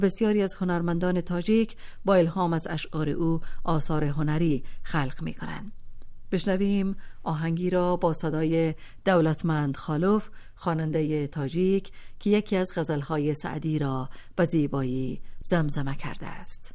بسیاری از هنرمندان تاجیک با الهام از اشعار او آثار هنری خلق می‌کنند. بشنویم آهنگی را با صدای دولتمند خالوف، خواننده تاجیک که یکی از غزل‌های سعدی را به زیبایی زمزمه کرده است.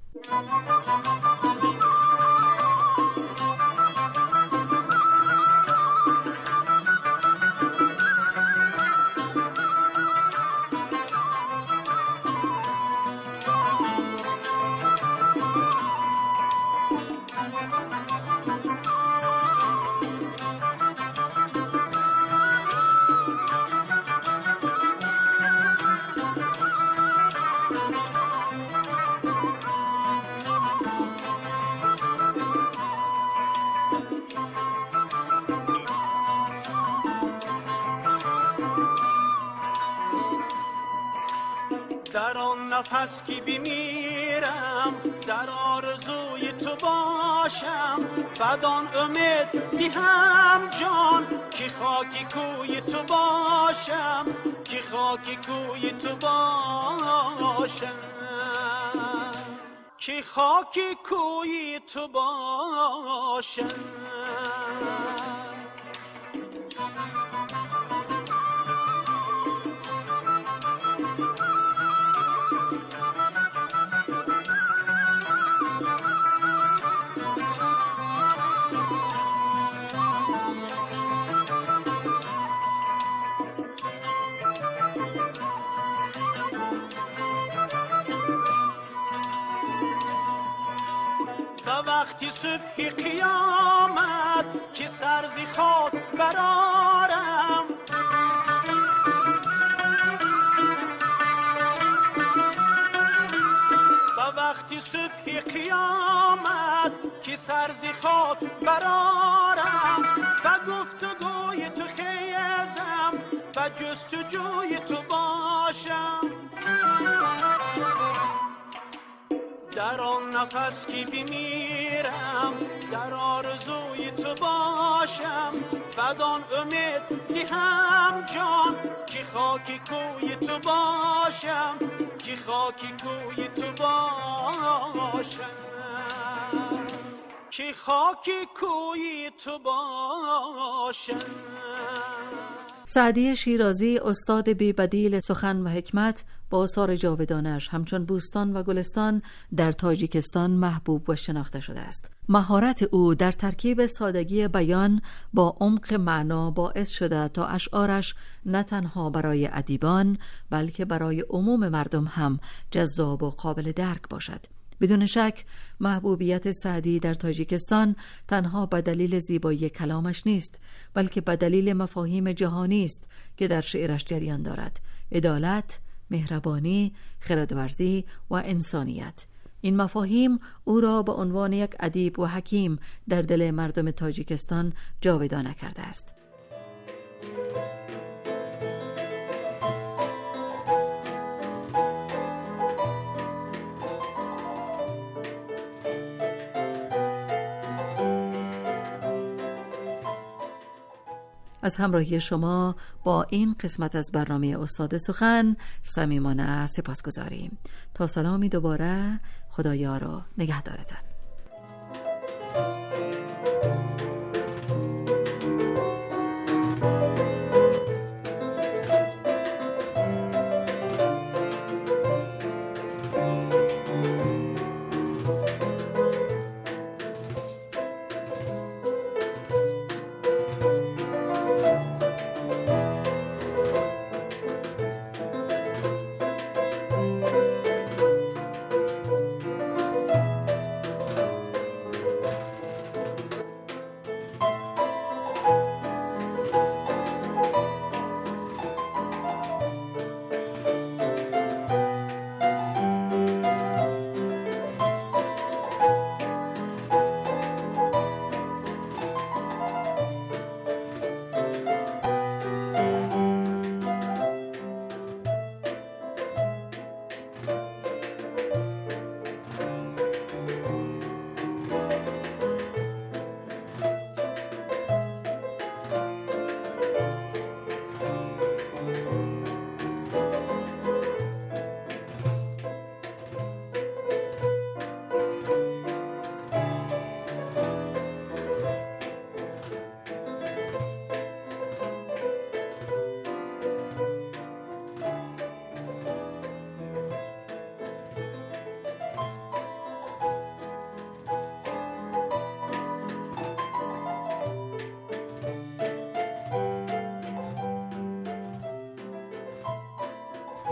در آن نفس که بمیرم در آرزوی تو باشم، بدان امید دهم جان که خاکی کوی تو باشم، که خاکی کوی تو باشم، که خاکی کوی تو باشم. وقتی صبح قیامت که سر ز خاک برآرم، و وقتی صبح قیامت که سر ز خاک برآرم، و گفتگوی تو خیزم و جستجوی تو باشم، در آن نفس که بمیرم در آرزوی تو باشم، بدان امید دهم جان که خاکی کوی تو باشم، که خاکی کوی تو باشم، که خاکی کوی تو باشم. سعدی شیرازی استاد بی‌بدیل سخن و حکمت با آثار جاودانش همچون بوستان و گلستان در تاجیکستان محبوب و شناخته شده است. مهارت او در ترکیب سادگی بیان با عمق معنا باعث شده تا اشعارش نه تنها برای ادیبان بلکه برای عموم مردم هم جذاب و قابل درک باشد. بدون شک محبوبیت سعدی در تاجیکستان تنها به دلیل زیبایی کلامش نیست، بلکه به دلیل مفاهیم جهانی است که در شعرش جریان دارد: عدالت، مهربانی، خردورزی و انسانیت. این مفاهیم او را به عنوان یک ادیب و حکیم در دل مردم تاجیکستان جاودانه کرده است. از همراهی شما با این قسمت از برنامه استاد سخن صمیمانه سپاسگزاریم. تا سلامی دوباره، خدایا رو نگهدارتان.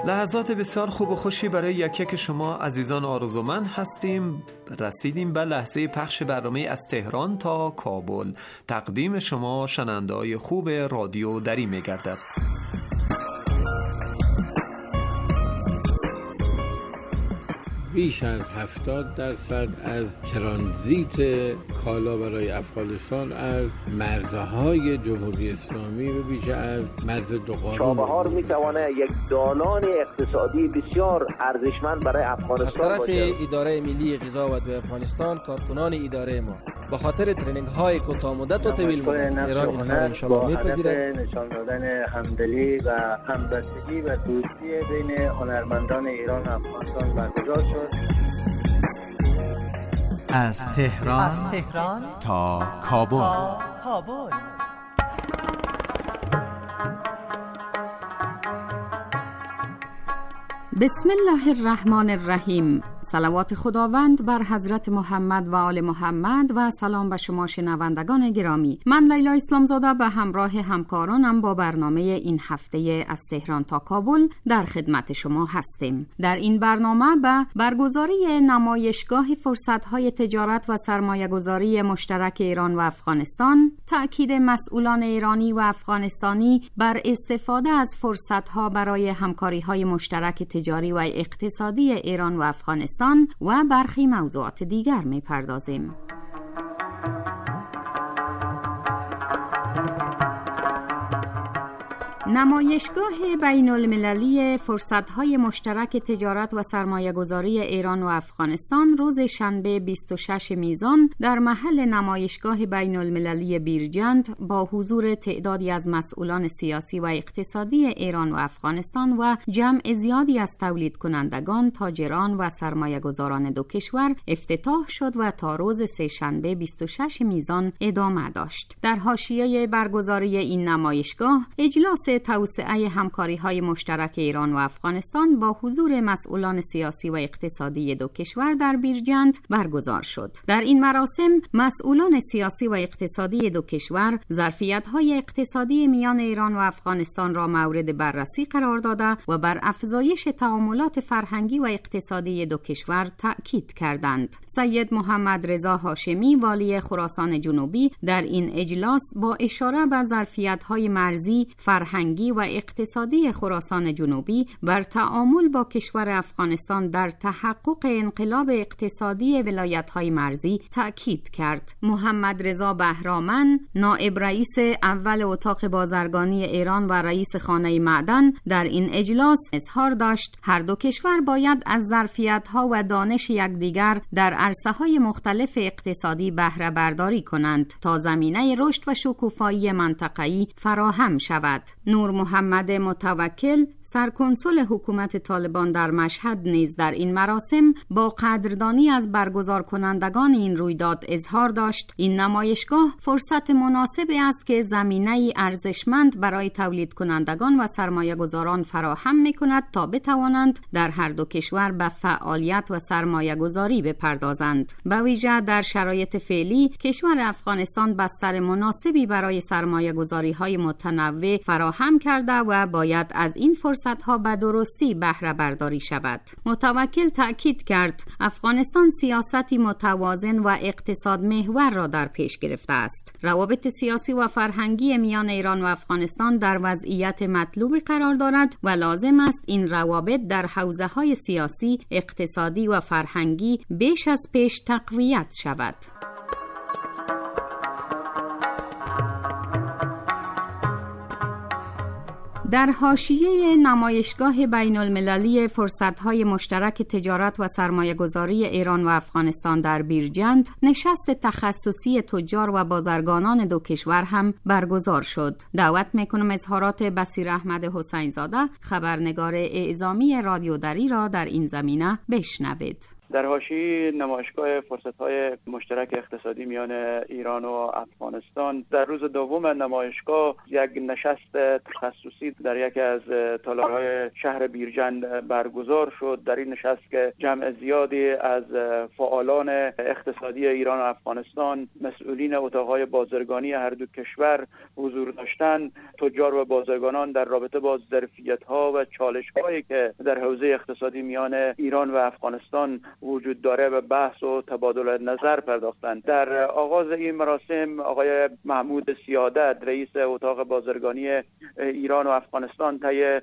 لحظات بسیار خوب و خوشی برای یک شما عزیزان آرزومند هستیم. رسیدیم به لحظه پخش برنامه از تهران تا کابل. تقدیم شما شنونده‌های خوب رادیو دری می‌گردد. بیش از 70% از ترانزیت کالا برای افغانستان از مرزهای جمهوری اسلامی و بیش از مرز دوقانون چابهار میتونه یک دالان اقتصادی بسیار ارزشمند برای افغانستان از طرف باشه. اداره ملی غذا و دو افغانستان کارکنان اداره ما به خاطر ترینینگ های کوتاه مدت و طویل مدت ایران اینها را ان شاء الله میپذیرد. نشان دادن همدلی و همبستگی و دوستی بین هنرمندان ایران و افغانستان برگزار شد. از تهران تا کابل. بسم الله الرحمن الرحیم. صلوات خداوند بر حضرت محمد و آل محمد و سلام به شما شنوندگان گرامی. من لیلا اسلامزاده به همراه همکارانم با برنامه این هفته از تهران تا کابل در خدمت شما هستیم. در این برنامه به برگزاری نمایشگاه فرصت‌های تجارت و سرمایه‌گذاری مشترک ایران و افغانستان، تأکید مسئولان ایرانی و افغانستانی بر استفاده از فرصت‌ها برای همکاری‌های مشترک تجاری و اقتصادی ایران و افغانستان و برخی موضوعات دیگر می‌پردازیم. نمایشگاه بین المللی فرصت‌های مشترک تجارت و سرمایه‌گذاری ایران و افغانستان روز شنبه 26 میزان در محل نمایشگاه بین المللی بیرجند با حضور تعدادی از مسئولان سیاسی و اقتصادی ایران و افغانستان و جمع زیادی از تولید کنندگان، تاجران و سرمایه‌گذاران دو کشور افتتاح شد و تا روز سه‌شنبه 26 میزان ادامه داشت. در حاشیه برگزاری این نمایشگاه اجلاس توسعه همکاری‌های مشترک ایران و افغانستان با حضور مسئولان سیاسی و اقتصادی دو کشور در بیرجند برگزار شد. در این مراسم مسئولان سیاسی و اقتصادی دو کشور ظرفیت‌های اقتصادی میان ایران و افغانستان را مورد بررسی قرار داده و بر افزایش تعاملات فرهنگی و اقتصادی دو کشور تأکید کردند. سید محمد رضا هاشمی والی خراسان جنوبی در این اجلاس با اشاره به ظرفیت‌های مرزی، فرهنگی و اقتصادی خراسان جنوبی بر تعامل با کشور افغانستان در تحقق انقلاب اقتصادی ولایت‌های مرزی تأکید کرد. محمد رضا بهرامن، نائب رئیس اول اتاق بازرگانی ایران و رئیس خانه معدن در این اجلاس اظهار داشت هر دو کشور باید از ظرفیت‌ها و دانش یکدیگر در عرصه‌های مختلف اقتصادی بهره برداری کنند تا زمینه رشد و شکوفایی منطقه‌ای فراهم شود. نور محمد متوکل، سرکنسول حکومت طالبان در مشهد نیز در این مراسم با قدردانی از برگزار کنندگان این رویداد اظهار داشت این نمایشگاه فرصت مناسبی است که زمینه‌ای ارزشمند برای تولید کنندگان و سرمایه‌گذاران فراهم می‌کند تا بتوانند در هر دو کشور به فعالیت و سرمایه‌گذاری بپردازند. به ویژه در شرایط فعلی کشور افغانستان بستر مناسبی برای سرمایه‌گذاری‌های متنوع فراهم کرده و باید از این فرصت‌ها به درستی بهره برداری شود. متوکل تأکید کرد افغانستان سیاستی متوازن و اقتصاد محور را در پیش گرفته است. روابط سیاسی و فرهنگی میان ایران و افغانستان در وضعیت مطلوبی قرار دارد و لازم است این روابط در حوزه‌های سیاسی، اقتصادی و فرهنگی بیش از پیش تقویت شود. در حاشیه نمایشگاه بین المللی فرصت‌های مشترک تجارت و سرمایه‌گذاری ایران و افغانستان در بیرجند نشست تخصصی تجار و بازرگانان دو کشور هم برگزار شد. دعوت می‌کنم اظهارات بصیر احمد حسین زاده، خبرنگار اعزامی رادیو دری را در این زمینه بشنوید. در حاشیه نمایشگاه فرصت‌های مشترک اقتصادی میان ایران و افغانستان در روز دوم نمایشگاه یک نشست تخصصی در یکی از تالارهای شهر بیرجند برگزار شد. در این نشست که جمع زیادی از فعالان اقتصادی ایران و افغانستان، مسئولین اتاقهای بازرگانی هر دو کشور حضور داشتند، تجار و بازرگانان در رابطه با ظرفیت‌ها و چالش‌هایی که در حوزه اقتصادی میان ایران و افغانستان وجود داره و بحث و تبادل نظر پرداختند. در آغاز این مراسم آقای محمود سیادت رئیس اتاق بازرگانی ایران و افغانستان طی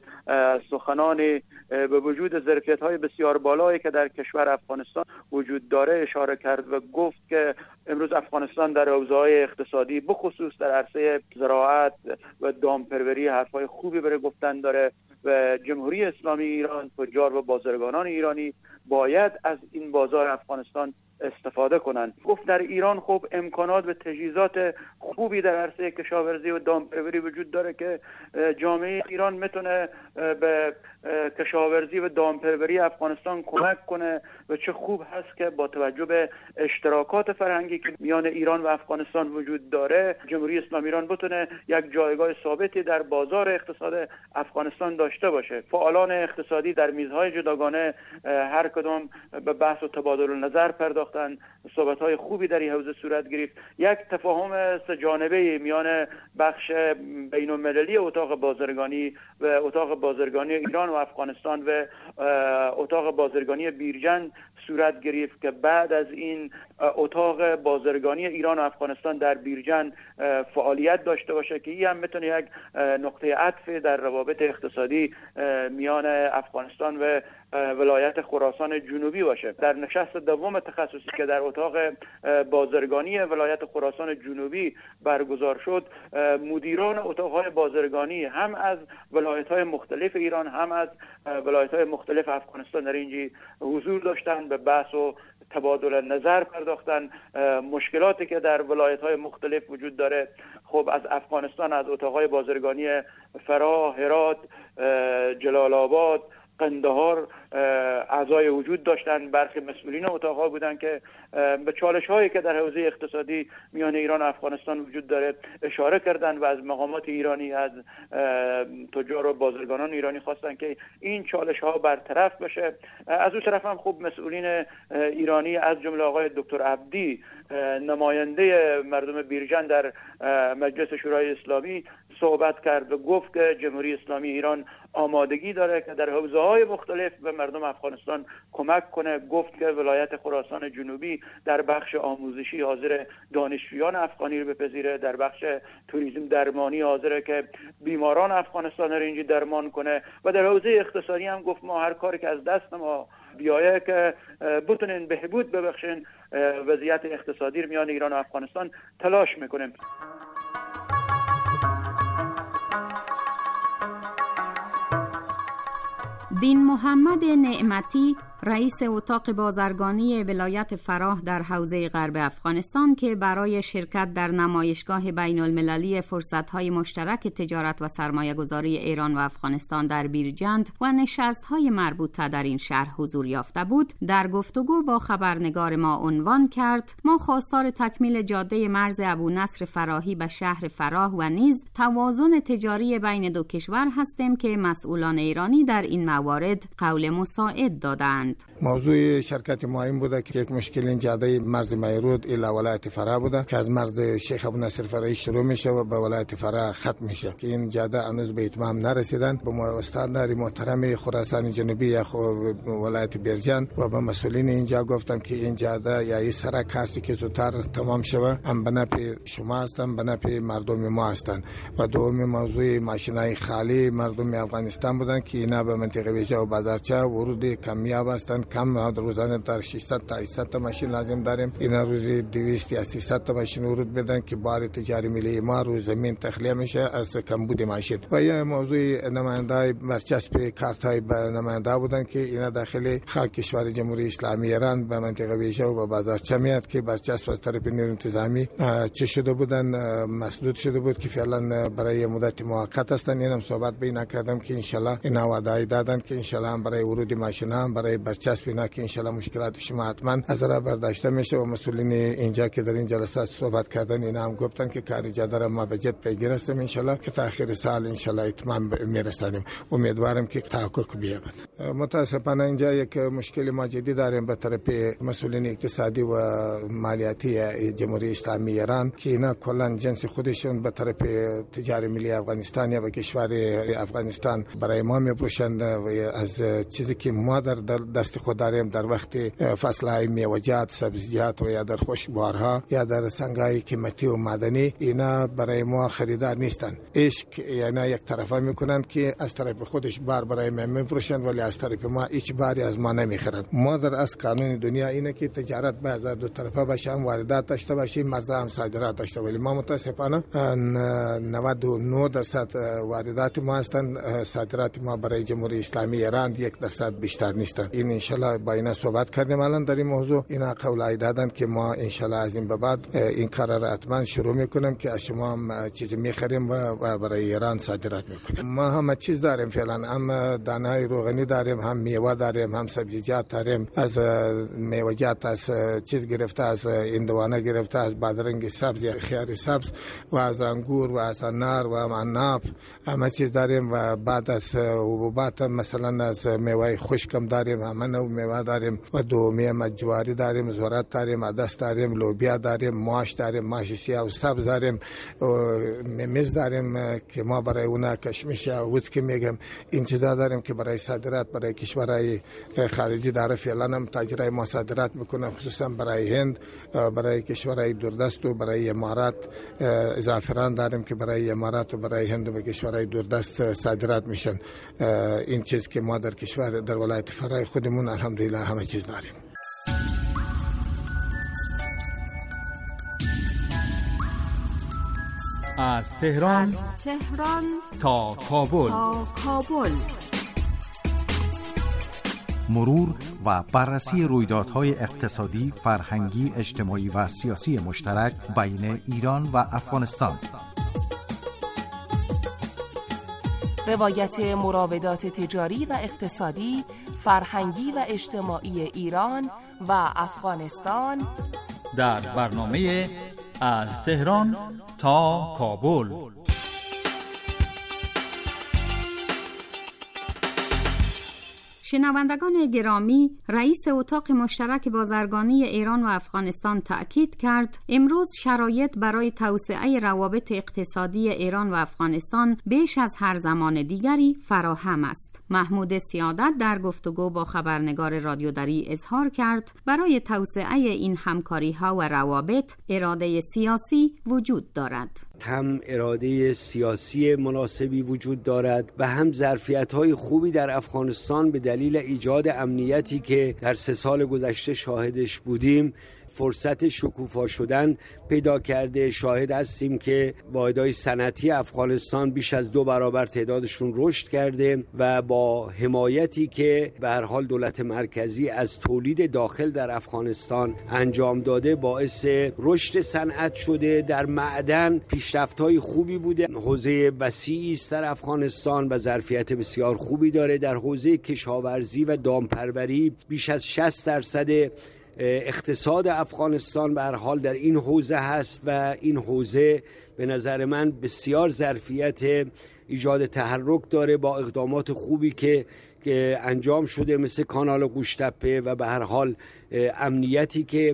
سخنانی به وجود ظرفیت‌های بسیار بالایی که در کشور افغانستان وجود داره اشاره کرد و گفت که امروز افغانستان در حوزه‌های اقتصادی بخصوص در عرصه زراعت و دامپروری حرفای خوبی برای گفتن داره و جمهوری اسلامی ایران، تجار و بازرگانان ایرانی باید از این بازار افغانستان استفاده کنند. گفت در ایران خب امکانات و تجهیزات خوبی در عرصه کشاورزی و دامپروری وجود داره که جامعه ایران میتونه به کشاورزی و دامپروری افغانستان کمک کنه و چه خوب هست که با توجه به اشتراکات فرهنگی که میان ایران و افغانستان وجود داره جمهوری اسلامی ایران بتونه یک جایگاه ثابتی در بازار اقتصاد افغانستان داشته باشه. فعالان اقتصادی در میزهای جداگانه هر کدام به بحث و تبادل نظر پرداختن، صحبت‌های خوبی در این حوزه صورت گرفت. یک تفاهم سه جانبه میان بخش بین‌المللی اتاق بازرگانی و اتاق بازرگانی ایران و افغانستان و اتاق بازرگانی بیرجند صورت گرفت که بعد از این اتاق بازرگانی ایران و افغانستان در بیرجند فعالیت داشته باشه که این هم میتونه یک نقطه عطف در روابط اقتصادی میان افغانستان و ولایت خراسان جنوبی باشه. در نشست دوم تخصصی که در اتاق بازرگانی ولایت خراسان جنوبی برگزار شد، مدیران اتاقهای بازرگانی هم از ولایت‌های مختلف ایران هم از ولایت‌های مختلف افغانستان در اینجا حضور داشتند، به بحث و تبادل نظر پرداختن. مشکلاتی که در ولایت‌های مختلف وجود داره خب از افغانستان از اتاقهای بازرگانی فراه، هرات، جلال آباد، قندهار اعضای وجود داشتن. برخی مسئولین اتاقها بودن که به چالش‌هایی که در حوزه اقتصادی میان ایران و افغانستان وجود داره اشاره کردن و از مقامات ایرانی، از تجار و بازرگانان ایرانی خواستن که این چالش‌ها برطرف بشه. از اون طرف هم خب مسئولین ایرانی از جمله آقای دکتر عبدی نماینده مردم بیرجند در مجلس شورای اسلامی صحبت کرد و گفت که جمهوری اسلامی ایران آمادگی داره که در حوزه‌های مختلف به مردم افغانستان کمک کنه. گفت که ولایت خراسان جنوبی در بخش آموزشی حاضر دانشجویان افغانی رو بپذیره، در بخش توریسم درمانی حاضره که بیماران افغانستان رو اینجا درمان کنه و در حوزه اقتصادی هم گفت ما هر کاری که از دست ما بیایه که بتونین بهبود ببخشین وضعیت اقتصادی میان ایران و افغانستان تلاش میکنیم. دین محمد نعمتی رئیس اتاق بازرگانی ولایت فراه در حوزه غرب افغانستان که برای شرکت در نمایشگاه بین المللی فرصت‌های مشترک تجارت و سرمایه‌گذاری ایران و افغانستان در بیرجند و نشست‌های مربوطه در این شهر حضور یافته بود، در گفتگو با خبرنگار ما عنوان کرد: ما خواستار تکمیل جاده مرز ابو نصر فراهی به شهر فراه و نیز توازن تجاری بین دو کشور هستیم که مسئولان ایرانی در این موارد قول مساعد دادند. موضوع شرکت ما این بوده که یک مشکل این جاده مرز میرود الی ولایت فراه بوده که از مرز شیخ ابو نصر فراهی شروع میشه و به ولایت فراه ختم میشه که این جاده هنوز به اتمام نرسیدن. به استاندار محترم خراسان جنوبی یا ولایت بیرجند و به مسئولین اینجا گفتم که این جاده یا این سرک هستی که زودتر تمام شوه، هم به نفع شما هستن، به نفع مردم ما هستن. و دومی موضوع ماشینای خالی مردم افغانستان بودن که اینا به منطقه ویژه و بازارچه ورود کمیاب هستن. کم روزانه در 600 تا 800 تا ماشین لازم داریم. اینا روزی 200 یا 300 تا ماشین ورود بدن که بار تجاری ملی ما روز زمین تخلیه میشه از کمبود ماشین. و یه موضوع نمایندای برچسب کارتای به نماینده بودن که اینا داخل خاک کشور جمهوری اسلامی ایران به منطقه ویژه و بازارچه میاد که برچسب از طرف نیروی انتظامی چه شده بودن مسدود شده بود که فعلا برای مدت موقت هستن. اینم صحبت بین کردم که ان شاء الله اینا وعده دادن که ان شاء الله برای ورود ماشینا برای برچسب اینا که انشالله مشکلات شما حتما از راه برداشته میشه و مسئولین اینجا که در این جلسات صحبت کردن اینا هم گفتن که کار جاده را ما به جد پیگیر هستیم انشالله که تا آخر سال انشالله اتمام میرسانیم. امیدوارم که تحقق بیابد. متاسفانه اینجا یک مشکل ما جدی داریم به طرف مسئولین اقتصادی و مالیاتی جمهوری اسلامی ایران که اینا کلا جنس خودشون به طرف تجاری ملی افغانستان یا کشور افغانستان برای ما میفروشند و از چیزی که ما در دست خود داریم در وقت فصلهای میوه‌جات، سبزیجات و یا در خشکبارها یا در سنگ‌های قیمتی و معدنی اینا برای ما خریدار نیستند. عشق یعنی یک طرفه میکنند که از طرف خودش بار برای ما میفروشند ولی از طرف ما هیچ باری از ما نمیخرند. ما در از قانون دنیا اینه که تجارت به از دو طرفه باشه، هم واردات داشته باشیم، مرزها هم صادرات داشته، ولی ما متاسفانه 99% واردات ما هستند، صادرات ما برای جمهوری اسلامی ایران 1% بیشتر نیستند. این انشالله با اینا صحبت کردیم الان در این موضوع، اینا قول دادن که ما انشالله از این به بعد این کار را حتما شروع میکنیم که از شما هم چیز میخریم و برای ایران صادرات میکنیم. ما هم چیز داریم فعلا، هم دانه‌های روغنی داریم، هم میوه داریم، هم سبزیجات داریم، از میوه‌جات از چیز گرفته، از اندوانه گرفته، از بادرنگ سبز یا خیار سبز و از انگور و از انار و عناب همه چیز داریم. و بعد از حبوبات مثلا از میوه خشکم داریم، همه نوع میوه داریم و دومی جواری داریم، ذرت داریم، عدس داریم، لوبیا داریم، ماش داریم، ماش سیاه و سبز داریم، میز داریم که ما برای اونا کشمش یا وودکی میگم، این چیزا داریم که برای صادرات برای کشورهای خارجی داره. فعلا هم تاجرای ما صادرات میکنن، خصوصا برای هند، برای کشورهای دوردست و برای امارات. زعفران داریم که برای امارات و برای هند و کشورهای دوردست صادرات میشن. این چیز که ما در کشور در ولایت فرای خودمون الحمدلله همه چیز داریم. از تهران تا کابل. مرور و بررسی رویدادهای اقتصادی، فرهنگی، اجتماعی و سیاسی مشترک بین ایران و افغانستان. روایت مراودات تجاری و اقتصادی، فرهنگی و اجتماعی ایران و افغانستان در برنامه از تهران تا کابل. شنوندگان گرامی، رئیس اتاق مشترک بازرگانی ایران و افغانستان تأکید کرد امروز شرایط برای توسعه روابط اقتصادی ایران و افغانستان بیش از هر زمان دیگری فراهم است. محمود سیادت در گفتگو با خبرنگار رادیو دری اظهار کرد برای توسعه این همکاری‌ها و روابط اراده سیاسی وجود دارد. هم اراده سیاسی مناسبی وجود دارد و هم ظرفیت‌های خوبی در افغانستان به دلیل ایجاد امنیتی که در 3 سال گذشته شاهدش بودیم فرصت شکوفا شدن پیدا کرده. شاهد هستیم که واحدهای صنعتی افغانستان بیش از 2 برابر تعدادشون رشد کرده و با حمایتی که به هر حال دولت مرکزی از تولید داخل در افغانستان انجام داده باعث رشد صنعت شده. در معدن پیشرفت‌های خوبی بوده، حوزه وسیعی است در افغانستان و ظرفیت بسیار خوبی داره. در حوزه کشاورزی و دامپروری بیش از 60% اقتصاد افغانستان به هر حال در این حوزه هست و این حوزه به نظر من بسیار ظرفیت ایجاد تحرک داره با اقدامات خوبی که انجام شده مثل کانال گوشتپه و به هر حال امنیتی که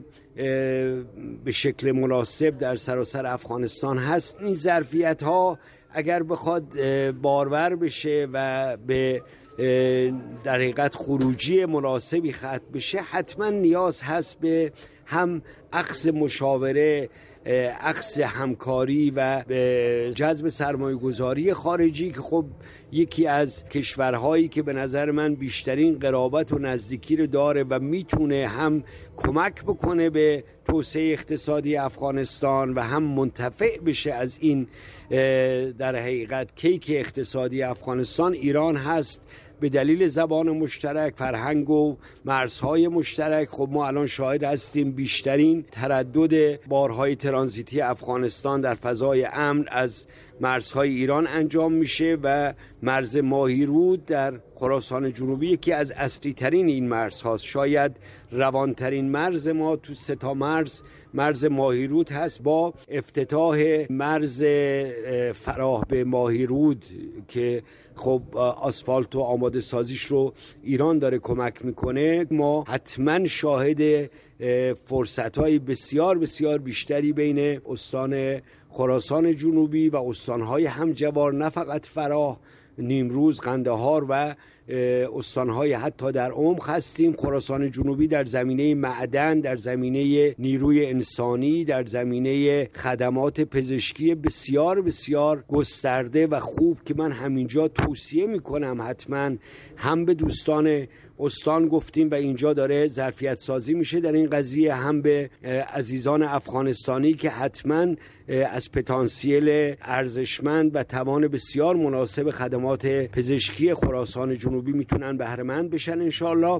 به شکل مناسب در سراسر افغانستان هست. این ظرفیت ها اگر بخواد بارور بشه و به در حقیقت خروجی مناسبی ختم بشه حتما نیاز هست به هم اخذ مشاوره، اخذ همکاری و جذب سرمایه گذاری خارجی که خب یکی از کشورهایی که به نظر من بیشترین قرابت و نزدیکی رو داره و میتونه هم کمک بکنه به توسعه اقتصادی افغانستان و هم منتفع بشه از این در حقیقت کیک اقتصادی افغانستان ایران هست. به دلیل زبان مشترک، فرهنگ و مرزهای مشترک خب ما الان شاهد هستیم بیشترین تردد بارهای ترانزیتی افغانستان در فضای امن از مرزهای ایران انجام میشه و مرز ماهیرود در خراسان جنوبی یکی از اصلی ترین این مرز هاست. شاید روانترین مرز ما تو 3 تا مرز ماهیرود هست، با افتتاح مرز فراه به ماهیرود که خب آسفالت و آماده سازیش رو ایران داره کمک میکنه. ما حتما شاهد فرصت‌های بسیار بسیار بیشتری بین استان خراسان جنوبی و استان‌های همجوار، نه فقط فراه، نیمروز، قندهار و استان‌های حتی در عمق هستیم. خراسان جنوبی در زمینه معدن، در زمینه نیروی انسانی، در زمینه خدمات پزشکی بسیار بسیار گسترده و خوب که من همینجا توصیه میکنم حتما هم به دوستان استان گفتیم و اینجا داره ظرفیت سازی میشه در این قضیه، هم به عزیزان افغانستانی که حتما از پتانسیل ارزشمند و توان بسیار مناسب خدمات پزشکی خراسان جنوبی میتونن بهره مند بشن انشالله.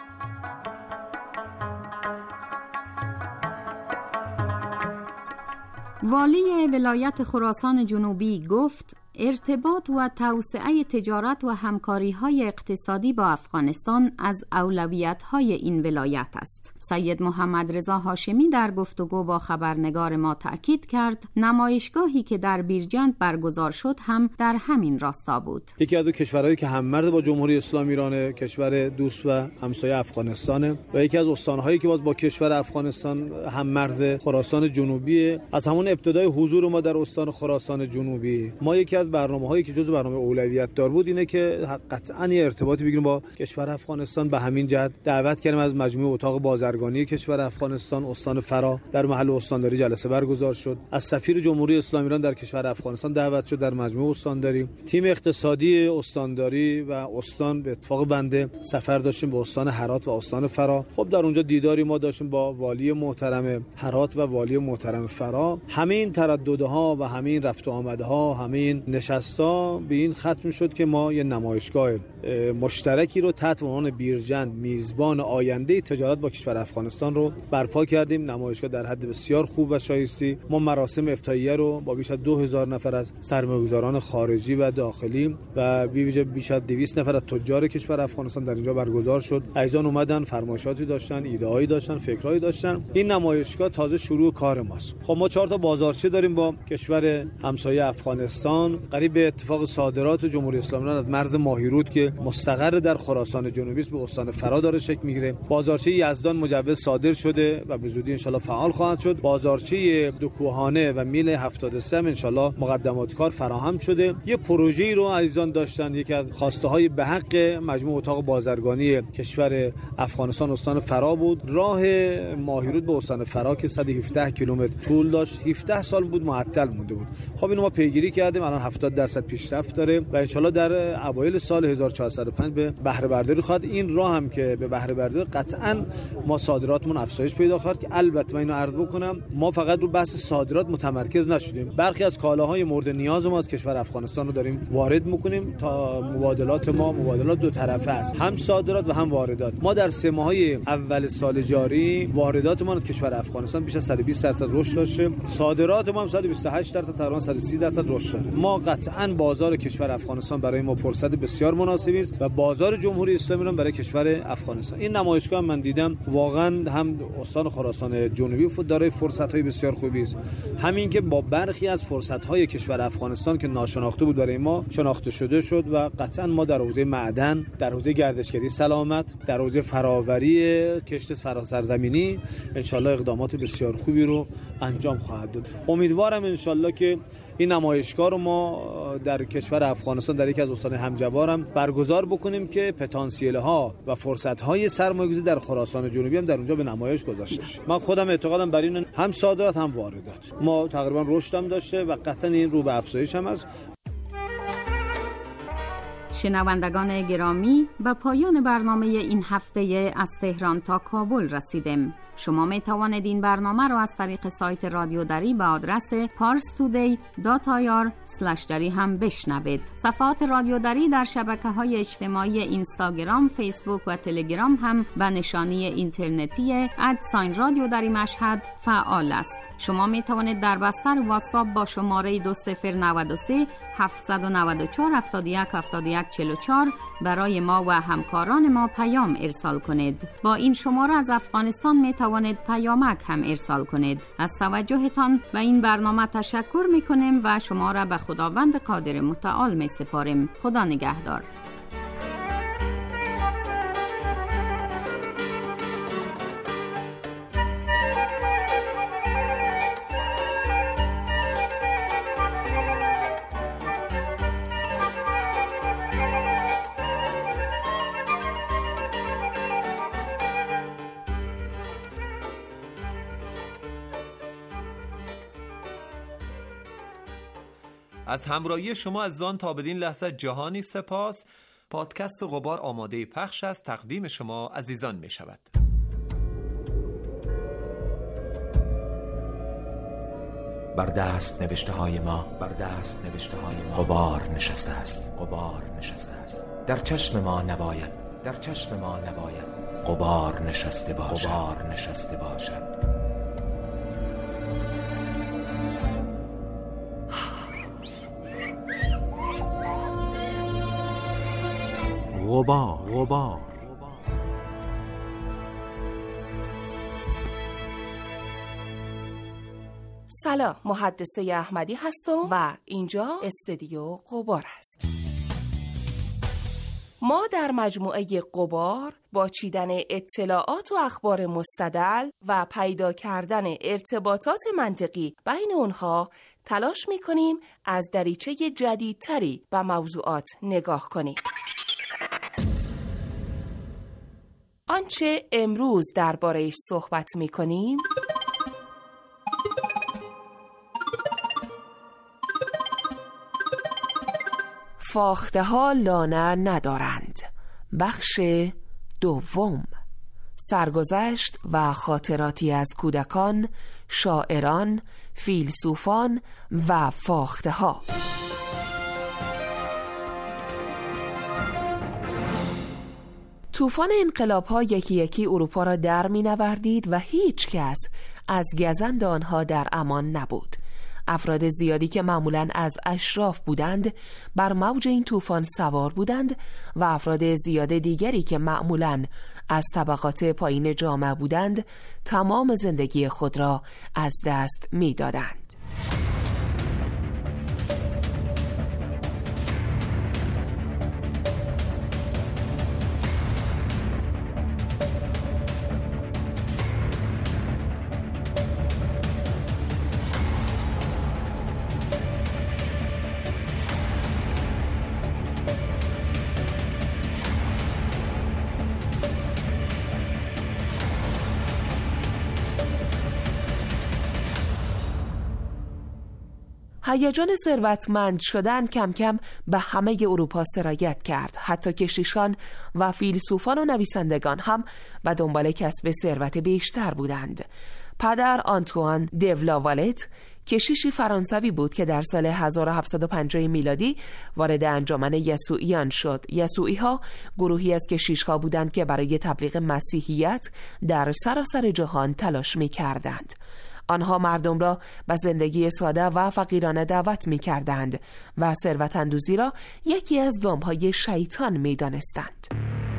والی ولایت خراسان جنوبی گفت ارتباط و توسعه تجارت و همکاری‌های اقتصادی با افغانستان از اولویت‌های این ولایت است. سید محمد رضا هاشمی در گفتگو با خبرنگار ما تأکید کرد نمایشگاهی که در بیرجند برگزار شد هم در همین راستا بود. یکی از دو کشورهایی که هم‌مرز با جمهوری اسلامی ایران، کشور دوست و همسایه افغانستانه و یکی از استان‌هایی که باز با کشور افغانستان هم‌مرز خراسان جنوبی. از همون ابتدای حضور ما در استان خراسان جنوبی، ما یکی از برنامه‌هایی که جزو برنامه اولویت دار بود اینه که قطعاً ارتباطی بگیریم با کشور افغانستان. به همین جهت دعوت کردیم از مجموعه اتاق بازرگانی کشور افغانستان استان فرا در محل استانداری جلسه برگزار شد. از سفیر جمهوری اسلامی ایران در کشور افغانستان دعوت شد در مجموعه استانداری. تیم اقتصادی استانداری و استان به اتفاق بنده سفر داشتیم به استان هرات و استان فرا. خب در اونجا دیداری ما داشتیم با والی محترم هرات و والی محترم فرا. همین ترددها و همین رفت و آمدها، همین نشستا به این ختم شد که ما یه نمایشگاه مشترکی رو تحت عنوان بیرجند میزبان آینده تجارت با کشور افغانستان رو برپا کردیم. نمایشگاه در حد بسیار خوب و شایسته. ما مراسم افتتاحیه رو با بیش از 2000 نفر از سرمایه‌گذاران خارجی و داخلی و بیش از 200 نفر از تجار کشور افغانستان در اینجا برگزار شد. عزیزان اومدن، فرمایشاتی داشتن، ایده‌هایی داشتن، فکرایی داشتن. این نمایشگاه تازه شروع کار ماست. خب ما 4 تا بازارچه داریم با کشور همسایه افغانستان. قریب به اتفاق صادرات جمهوری اسلامی ایران از مرز ماهیرود که مستقر در خراسان جنوبی است به استان فرا داره شکل میگیره. بازارچه یزدان مجوز صادر شده و به زودی ان شاءالله فعال خواهد شد. بازارچه دوکوهانه و میل 73 ان شاءالله مقدمات کار فراهم شده. یه پروژه‌ای رو عزیزان داشتن، یکی از خواسته های به حق مجموعه اتاق بازرگانی کشور افغانستان استان فرا بود. راه ماهیرود به استان فرا که 117 کیلومتر طول داشت، 17 سال بود معطل مونده بود. خب اینو ما پیگیری کردیم، الان 70% پیشرفت داره و ان شاءالله در اوایل سال 1405 به بهره برداری خواهد. این راه هم که به بهره برداری قطعاً ما صادراتمون افزایش پیدا خواهد که البته من اینو عرض بکنم ما فقط رو بحث صادرات متمرکز نشدیم. برخی از کالاهای مورد نیاز ما از کشور افغانستان رو داریم وارد میکنیم تا مبادلات ما مبادلات دو طرفه است، هم صادرات و هم واردات. ما در 3 ماهه اول سال جاری واردات ما از کشور افغانستان بیش از 120% رشد داشته، صادرات ما هم 128% تقریبا 130% رشد داره. ما قطعاً بازار کشور افغانستان برای ما فرصت بسیار مناسبی است و بازار جمهوری اسلامی ایران برای کشور افغانستان. این نمایشگاه من دیدم واقعاً هم استان خراسان جنوبی دارای فرصت‌های بسیار خوبی است، همین که با برخی از فرصت‌های کشور افغانستان که ناشناخته بود برای ما شناخته شده شد و قطعاً ما در حوزه معدن، در حوزه گردشگری سلامت، در حوزه فراوری کشت سرزمینی ان شاءالله اقدامات بسیار خوبی رو انجام خواهد داد. امیدوارم ان شاءالله که این نمایشگاه رو ما در کشور افغانستان در یکی از استان همجوارم برگزار بکنیم که پتانسیل‌ها و فرصت‌های سرمایه‌گذاری در خراسان جنوبی هم در اونجا به نمایش گذاشته شه. من خودم اعتقادم بر این هم صادرات هم واردات ما تقریبا رشد هم داشته و قطعا این رو به افزایش هم است. شنوندگان گرامی، به پایان برنامه این هفته از تهران تا کابل رسیدیم. شما می توانید این برنامه را از طریق سایت رادیو دری به آدرس parstoday.ir/dari هم بشنوید. صفحات رادیو دری در شبکه‌های اجتماعی اینستاگرام، فیسبوک و تلگرام هم به نشانی اینترنتی @رادیو دری مشهد فعال است. شما می توانید در بستر واتساپ با شماره 2093 794 71 71 44 برای ما و همکاران ما پیام ارسال کنید. با این شماره از افغانستان می توانید پیامک هم ارسال کنید. از توجهتان به این برنامه تشکر می کنیم و شما را به خداوند قادر متعال می سپاریم. خدا نگهدار. از همراهی شما عزیزان تا بدین لحظه جهانی سپاس. پادکست غبار آماده پخش است. تقدیم شما عزیزان می شود. بر دست نوشته های ما غبار نشسته است. در چشم ما نباید غبار نشسته باشد. غبار سلام، محدثه احمدی هستم و اینجا استودیو غبار است. ما در مجموعه غبار با چیدن اطلاعات و اخبار مستدل و پیدا کردن ارتباطات منطقی بین اونها تلاش می‌کنیم از دریچه جدیدتری به موضوعات نگاه کنیم. آنچه امروز درباره‌اش صحبت می‌کنیم فاخته‌ها لانه ندارند. بخش دوم، سرگذشت و خاطراتی از کودکان، شاعران، فیلسوفان و فاخته‌ها. طوفان انقلاب‌ها یکی یکی اروپا را در می‌نوردید و هیچ کس از گزند آنها در امان نبود. افراد زیادی که معمولاً از اشراف بودند بر موج این طوفان سوار بودند و افراد زیاد دیگری که معمولاً از طبقات پایین جامعه بودند تمام زندگی خود را از دست می‌دادند. هیجان ثروتمند شدن کم کم به همه اروپا سرایت کرد. حتی کشیشان و فیلسوفان و نویسندگان هم به دنبال کسب ثروت بیشتر بودند. پدر آنتوان دولوالت کشیشی فرانسوی بود که در سال 1750 میلادی وارد انجمن یسوعیان شد. یسوعی‌ها گروهی از کشیش‌ها بودند که برای تبلیغ مسیحیت در سراسر جهان تلاش می‌کردند. آنها مردم را به زندگی ساده و فقیرانه دعوت می کردند و ثروت اندوزی را یکی از دامهای شیطان می دانستند.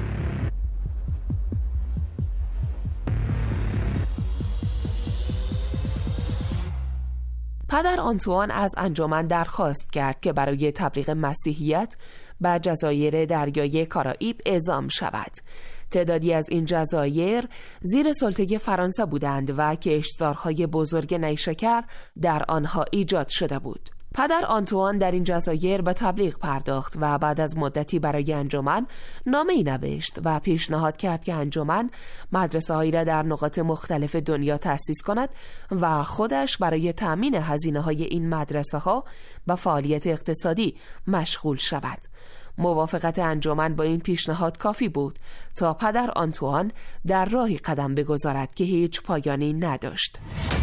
پدر آنتوان از انجمن درخواست کرد که برای تبلیغ مسیحیت به جزایر دریای کارائیب اعزام شود. تعدادی از این جزایر زیر سلطه فرانسه بودند و کشتزارهای بزرگ نیشکر در آنها ایجاد شده بود. پدر آنتوان در این جزایر به تبلیغ پرداخت و بعد از مدتی برای انجمن نامه‌ای نوشت و پیشنهاد کرد که انجمن مدرسه‌هایی را در نقاط مختلف دنیا تأسیس کند و خودش برای تأمین هزینه‌های این مدرسه‌ها به فعالیت اقتصادی مشغول شود. موافقت انجمن با این پیشنهاد کافی بود تا پدر آنتوان در راهی قدم بگذارد که هیچ پایانی نداشت.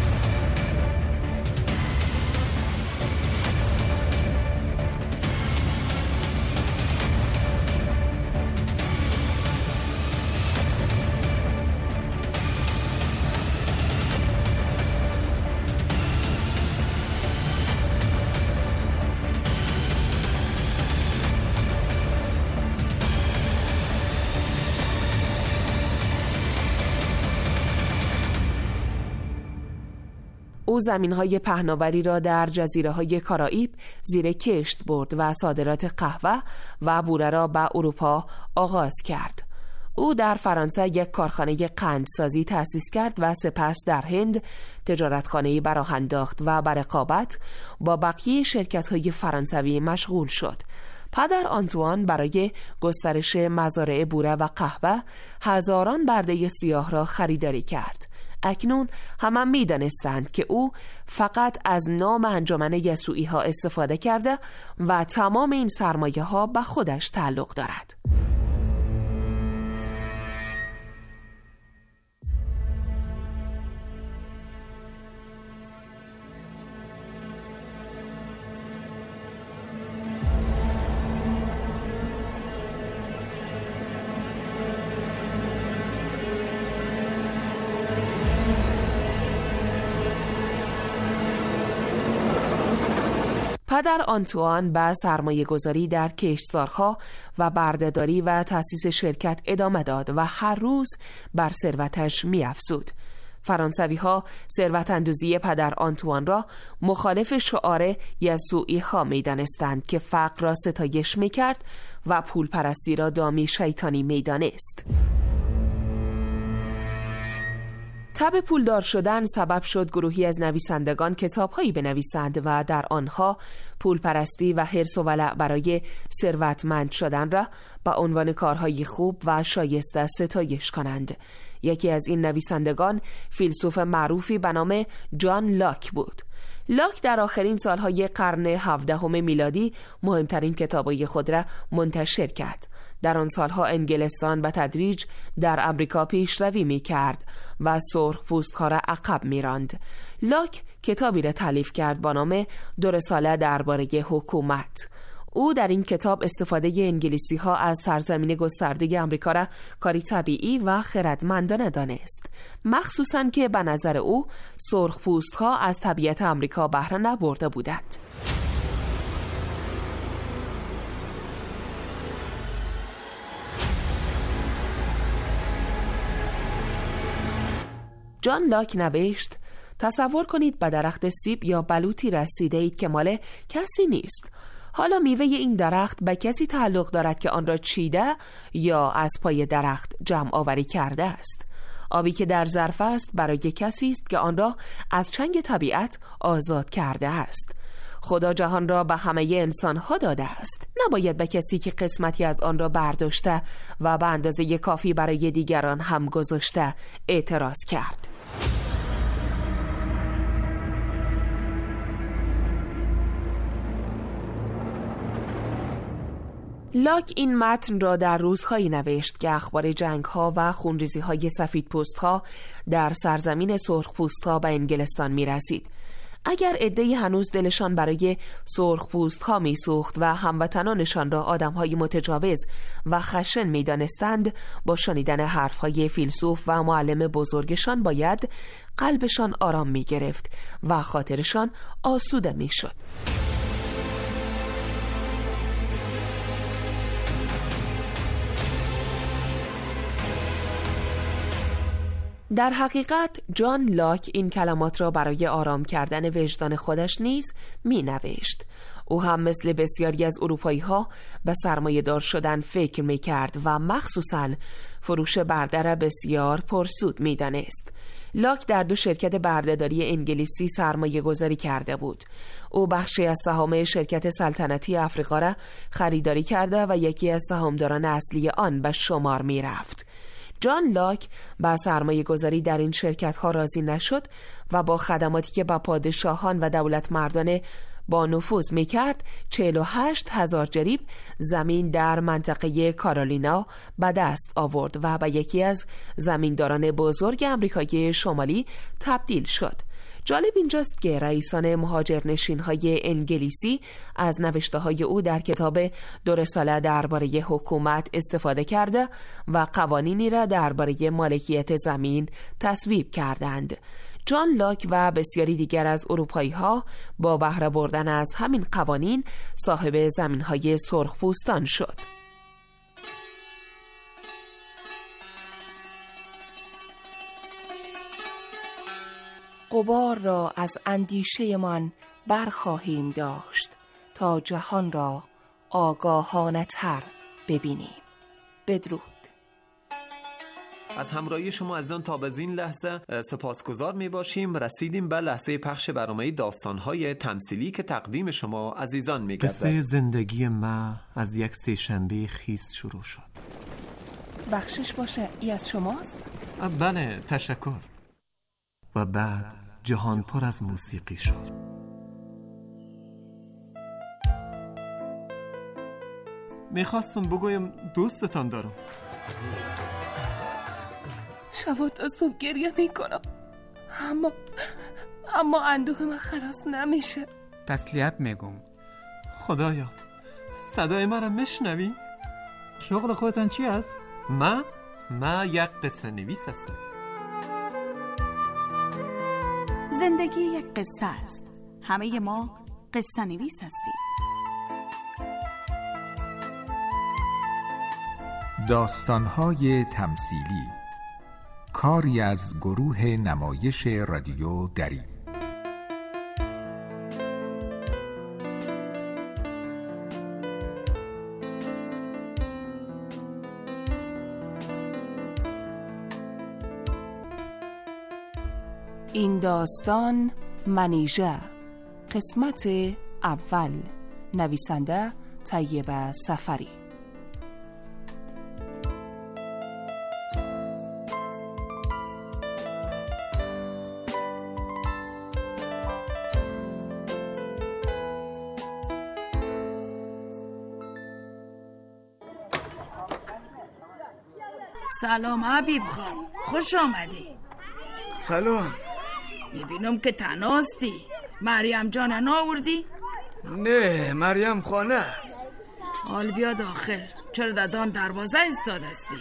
او زمین‌های پهناوری را در جزیره‌های کارائیب زیر کشت برد و صادرات قهوه و بوره را به اروپا آغاز کرد. او در فرانسه یک کارخانه قندسازی تأسیس کرد و سپس در هند تجارتخانه‌ای به راه انداخت و به رقابت با بقیه شرکت‌های فرانسوی مشغول شد. پدر آنتوان برای گسترش مزارع بوره و قهوه هزاران برده سیاه را خریداری کرد. اکنون همه می‌دانستند که او فقط از نام انجمن یسوعی ها استفاده کرده و تمام این سرمایه ها به خودش تعلق دارد. پدر آنتوان به سرمایه گذاری در کشتزارها و بردهداری و تأسیس شرکت ادامه داد و هر روز بر ثروتش می‌افزود. فرانسوی ها ثروت اندوزی پدر آنتوان را مخالف شعار یسوعی ها می دانستند که فقر را ستایش می کرد و پول پرستی را دامی شیطانی می دانست. تب پولدار شدن سبب شد گروهی از نویسندگان کتاب‌هایی بنویسند و در آنها پول پرستی و حرص و ولع برای ثروتمند شدن را به عنوان کارهای خوب و شایسته ستایش کنند. یکی از این نویسندگان فیلسوف معروفی به نام جان لاک بود. لاک در آخرین سالهای قرن 17 میلادی مهمترین کتاب‌های خود را منتشر کرد. در آن سالها انگلستان به تدریج در امریکا پیشروی می کرد و سرخپوست‌ها را عقب می راند. لاک کتابی را تالیف کرد با نام 2 رساله درباره حکومت. او در این کتاب استفاده انگلیسی ها از سرزمین گسترده امریکا را کاری طبیعی و خردمندانه دانست، مخصوصاً که به نظر او سرخپوست‌ها از طبیعت امریکا بهره نبرده بودند. جان لاک نوشت: تصور کنید به درخت سیب یا بلوطی رسیده اید که مال کسی نیست. حالا میوه این درخت به کسی تعلق دارد که آن را چیده یا از پای درخت جمع آوری کرده است. آبی که در ظرف است برای کسی است که آن را از چنگ طبیعت آزاد کرده است. خدا جهان را به همه انسان ها داده است، نباید به کسی که قسمتی از آن را برداشته و به اندازه کافی برای دیگران هم گذاشته اعتراض کرد. لاک این متن را در روزهایی نوشت که اخبار جنگ‌ها و خونریزی‌های سفیدپوست‌ها در سرزمین سرخپوست‌ها به انگلستان می‌رسید. اگر عده‌ای هنوز دلشان برای سرخپوست‌ها می‌سوخت و هموطنانشان را آدم‌های متجاوز و خشن می‌دانستند، با شنیدن حرف‌های فیلسوف و معلم بزرگشان باید قلبشان آرام می‌گرفت و خاطرشان آسوده می‌شد. در حقیقت جان لاک این کلمات را برای آرام کردن وجدان خودش نیز می نوشت. او هم مثل بسیاری از اروپایی ها به سرمایه دار شدن فکر می کرد و مخصوصاً فروش برده را بسیار پرسود می دانست. لاک در 2 شرکت بردهداری انگلیسی سرمایه گذاری کرده بود. او بخشی از سهام شرکت سلطنتی آفریقا را خریداری کرده و یکی از سهامداران اصلی آن به شمار می رفت. جان لاک با سرمایه گذاری در این شرکت ها راضی نشد و با خدماتی که با پادشاهان و دولت مردان با نفوذ میکرد 48,000 جریب زمین در منطقه کارولینا به دست آورد و به یکی از زمینداران بزرگ آمریکای شمالی تبدیل شد. جالب اینجاست که رئیسان مهاجرنشین‌های انگلیسی از نوشته‌های او در کتاب 2 رساله درباره حکومت استفاده کرده و قوانینی را درباره مالکیت زمین تصویب کردند. جان لاک و بسیاری دیگر از اروپایی‌ها با بهره بردن از همین قوانین صاحب زمین‌های سرخپوستان شد. غبار را از اندیشه من برخواهیم داشت تا جهان را آگاهانه تر ببینیم. بدرود. از همراهی شما عزیزان تا به این لحظه سپاسگزار می باشیم. رسیدیم به لحظه پخش برنامه داستان‌های تمثیلی که تقدیم شما عزیزان می گردد. قصه زندگی ما از یک سه‌شنبه خیس شروع شد. بخشش باشه، ای از شماست؟ بله، تشکر. و بعد جهان پر از موسیقی شد. میخواستم بگویم دوستتان دارم. شب تا صبح گریه میکنم، اما اندوه من خلاص نمیشه. تسلیت میگم. خدایا، صدای من را میشنوی؟ شغل خودتان چی است؟ من یک قصه نویس هستم. زندگی یک قصه است. همه ما قصه نویس هستیم. داستان‌های تمثیلی، کاری از گروه نمایش رادیو دری. این داستان منیژه، قسمت اول، نویسنده طیبه سفری. سلام حبیب خان، خوش آمدی. سلام. میبینم که تنهاستی. مریم جان ناوردی؟ نه، مریم خانه است. حال بیا داخل. چرا ددان دروازه ایستادستی؟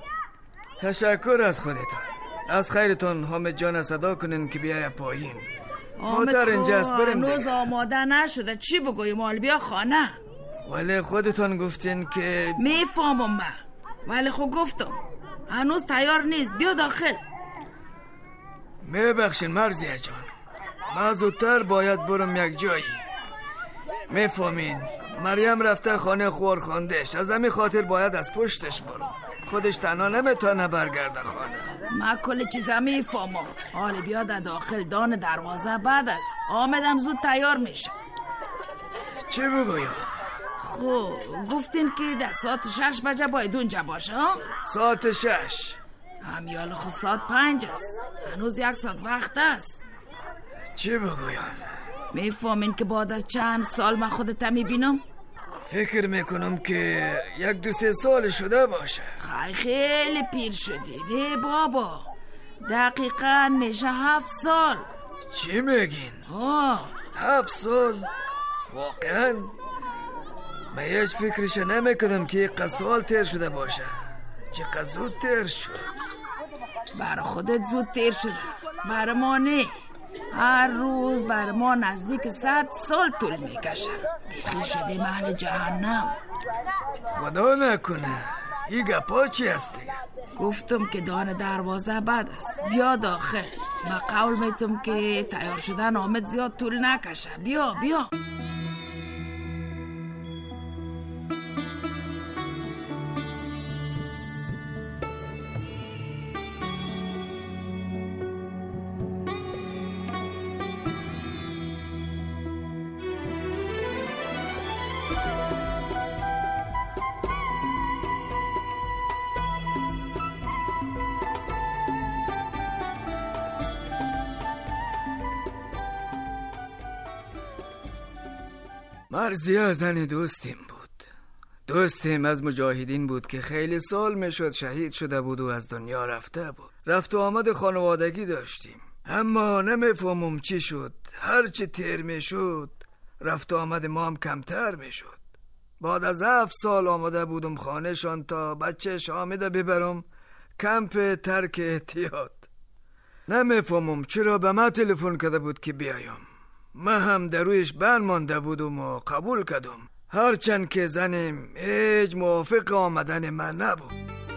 تشکر از خودتان. از خیرتان حامد جان صدا کنین که بیای پایین. موتر اینجا است، بریم دیگه. هنوز آماده نشده. چی بگویم؟ حال بیا خانه. ولی خودتان گفتین که میفهمم من، ولی خود گفتم هنوز تیار نیست. بیا داخل. میبخشین مرزیه جان، من زودتر باید برم یک جایی. میفهمین مریم رفته خانه خورخاندش، از همین خاطر باید از پشتش برم. خودش تنها نمیتونه برگرده خانه. من کل چیزا میفهمم. حالا بیا در داخل. دان دروازه بعد است. آمدم زود تیار میشه. چی بگویم؟ خب گفتین که در ساعت 6 بجه باید اونجا باشه. ساعت 6 همیال خود ساعت 5 است. هنوز 1 ساعت وقت است. چی بگویم؟ میفهمین که بعد از چند سال من خودت میبینم؟ فکر میکنم که 1-2-3 سال شده باشه. خیلی پیر شدی. نه بابا، دقیقاً میشه 7 سال. چی میگین؟ 7 سال؟ واقعاً؟ من هیچ فکرش نمیکنم که 1 سال تیر شده باشه. چقدر زود تیر شد. برای خودت زود تیر شده، برای ما نه. هر روز برای ما نزدیک 100 سال طول میکشه. بیخی شدیم اهل جهنم. خدا نکنه. این گپا چی هست دیگه؟ گفتم که دان دروازه بد است. بیا داخل. من قول میتم که تیار شدن آمد زیاد طول نکشه. بیا بیا. مرزیه زن دوستیم بود. دوستیم از مجاهدین بود که خیلی سال میشد شهید شده بود و از دنیا رفته بود. رفت و آمد خانوادگی داشتیم، اما نمیفهمم چی شد. هرچی تیر میشد رفت و آمد ما هم کمتر میشد. بعد از 7 سال آمده بودم خانهشان تا بچه شامیده ببرم کمپ ترک احتیاط. نمیفهمم چرا به ما تلفن کرده بود که بیایم. من هم در رویش بند مانده بودم و قبول کردم، هرچند که زنم هیچ موافق آمدن من نبود.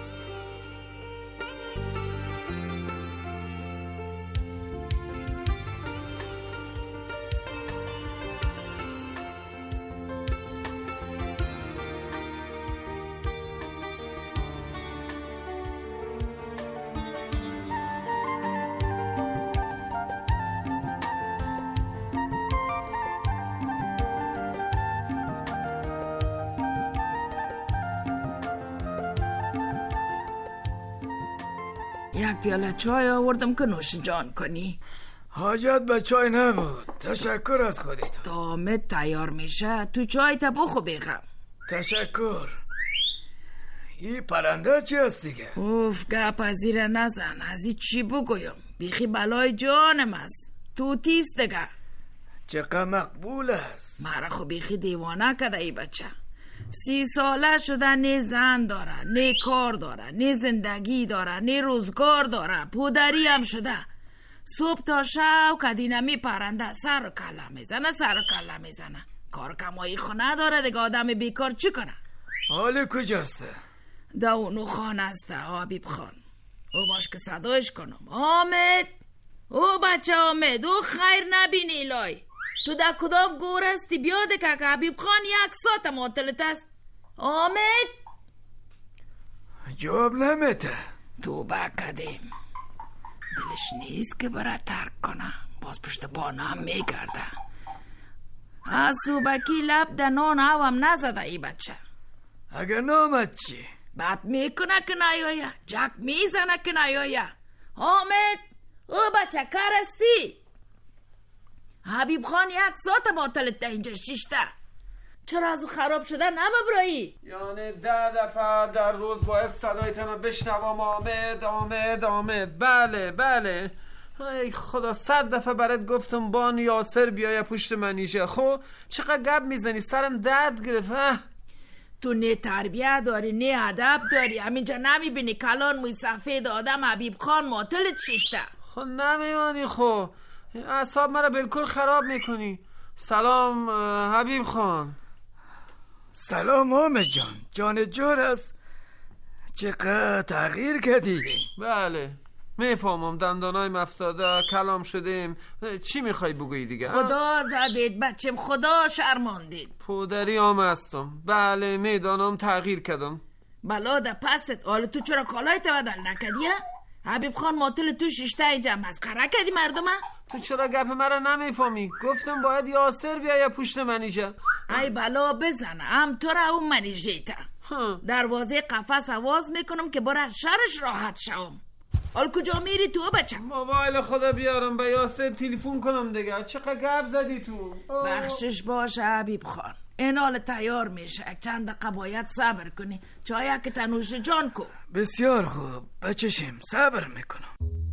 یک پیاله چای آوردم که نوش جان کنی. حاجت به چای نبود، تشکر از خودت. دامت تیار میشه، تو چای تا بخو بگم. تشکر. این پرنده چی هست دیگه؟ اوف گپ از زیر نزن، از این چی بگویم؟ بیخی بلای جانم است. توتیست دیگه. چقدر مقبول است. مرا خو بیخی دیوانه کده ای بچه. 30 ساله شده، نه زن داره، نه کار داره، نه زندگی داره، نه روزگار داره، پودری هم شده. صبح تا شب کدینمی پرنده سر و کله میزنه. کار کمایی خونه داره دیگه، آدم بیکار چی کنه؟ حال کجاست؟ دا اونو خان است حبیب خان. او باش که صدایش کنم. حامد، او بچه حامد، او خیر نبینی لای. تو در کدام گور هستی؟ بیاده که حبیب خان 1 ساعت معطلت است. حامد جواب نمیده. تو بکدیم دلش نیست که برای ترک کنه، باز پشت بانه هم میگرده. از صوبکی لب در نان هم نزده ای بچه. اگه نامد چی؟ بد میکنه که نیایه، جک میزنه که نیایه. حامد، او بچه کار هستی؟ حبیب خان 1 ساعت معطلت ده اینجا شیشته. چرا از او خراب شده نمبرایی؟ یعنی 10 دفعه در روز باید صدایتان بشنوم آمد. بله ای خدا 100 دفعه برات گفتم بان یاسر بیای پشت منیشه. خب چقدر گپ میزنی، سرم درد گرفت. تو نه تربیه داری نه ادب داری، همینجا نمیبینی کلان موی سفید آدم حبیب خان معطلت شیشته. خب نمیمانی، خب اعصاب مرا بالکل خراب میکنی. سلام حبیب خان. سلام حامد جان، جان جور است. چقدر تغییر کردی. بله میفهمم، دندانای مفتاده، کلام شدیم. چی میخوای بگویی دیگه؟ خدا زدید بچم، خدا شرماندید. پودری هم هستم. بله میدانم تغییر کردم. بلا ده پست. حالا تو چرا کالای تو بدل نکدیه؟ حبیب خان معطل تو شیشته اینجا مسخره کردی مردمه؟ تو چرا گپ مرا نمیفهمی؟ گفتم باید یاسر بیای پشت منیژه. ای بلا بزنه، هم تو را اون منیژه تا دروازه قفس آواز میکنم که برای از شرش راحت شوم. حال کجا میری تو بچم؟ موبایل خدا بیارم به یاسر تلفن کنم دیگه. چقدر گپ زدی تو؟ بخشش باشه حبیب خان، این حال تیار میشه. چند دقیقه باید صبر کنی. چای که تنوش جان کو. بسیار خوب بچشیم، صبر میکنم.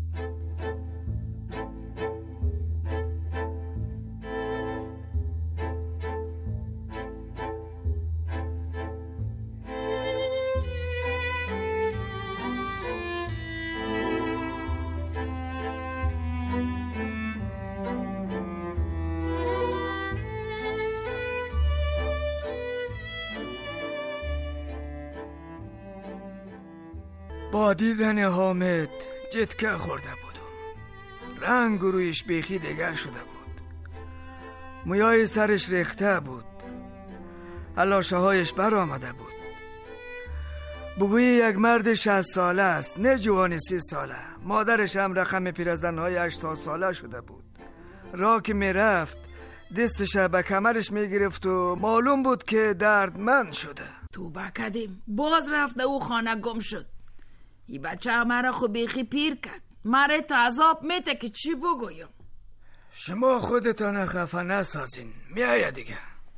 با دیدن حامد جتکه خورده بودم. رنگ رویش بیخی دیگر شده بود. مویای سرش ریخته بود. علاشه هایش بر آمده بود. بگویی یک مرد 60 ساله است، نه جوان 30 ساله. مادرش هم رقم پیرزنهای 80 ساله شده بود. راه که می رفت دستش به کمرش می گرفت و معلوم بود که دردمند شده. تو بکدیم باز رفته او خانه گم شد. ای بچه مرا خو بیخی پیر کرد. مرا تا عذاب میته که چی بگویم. شما خودتان خفه نسازین، میایه دیگه.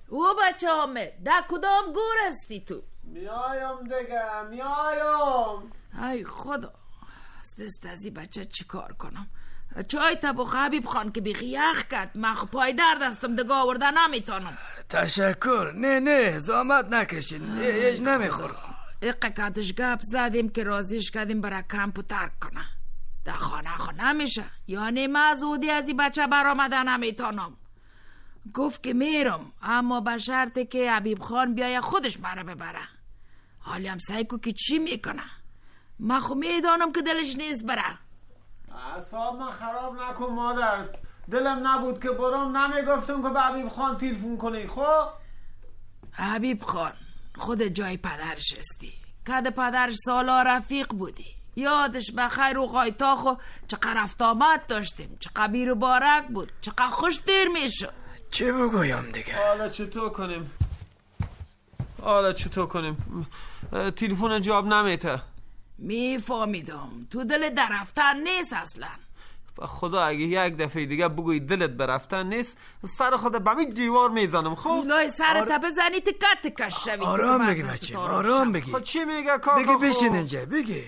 او بچه حامد در کدام گور هستی تو؟ میایم دیگه میایم. ای خدا از دست از این بچه چی کار کنم؟ چای تبو حبیب خان که بیخی یخ کرد. من خب پای درد هستم دیگه آورده نمیتونم. تشکر. نه زحمت نکشین ایش نمیخورم. اقاقاتش گپ زدیم که رازیش کردیم برای کمپو ترک کنه. در خانه نمیشه. یعنی مزودی از این بچه برآمده نمیتونم. گفت که میرم اما به شرطی که حبیب خان بیای خودش مرا ببره. حالی هم سایکو که چی میکنه؟ من خب میدانم که دلش نیست بره. اعصاب من خراب نکن مادر. دلم نبود که برام نمیگفتم که به حبیب خان تلفن کنی. خب حبیب خان خود جای پدرش هستی. کد پدرش سالا رفیق بودی. یادش بخیر و غایتاخ و چقدر رفت آمد داشتیم. چقدر بیر و بارک بود. چقدر خوش دیر میشد. چه بگویم دیگه؟ حالا چطور کنیم؟ تلفن جواب نمیته. میفهمیدم تو دلت در رفتن نیست اصلا. خدا اگه یک دفعه دیگه بگوی دلت برفتن نیست سر خود به می دیوار میزنم. خب اینای سرت بزنی تکش شوی. آرام بگی بچه آرام بگی. خب چی میگه کاکا؟ بگی بشین اینجا بگی.